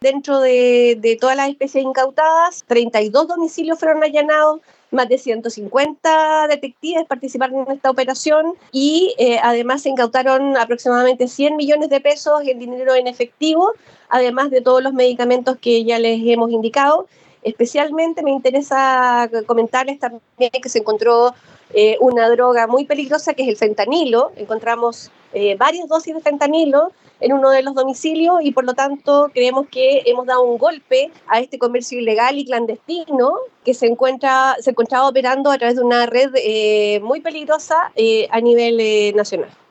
Dentro de todas las especies incautadas, 32 domicilios fueron allanados, más de 150 detectives participaron en esta operación y además se incautaron aproximadamente 100 millones de pesos en dinero en efectivo, además de todos los medicamentos que ya les hemos indicado. Especialmente me interesa comentarles también que se encontró una droga muy peligrosa que es el fentanilo. Encontramos varias dosis de fentanilo en uno de los domicilios y por lo tanto creemos que hemos dado un golpe a este comercio ilegal y clandestino que se encontraba operando a través de una red muy peligrosa a nivel nacional.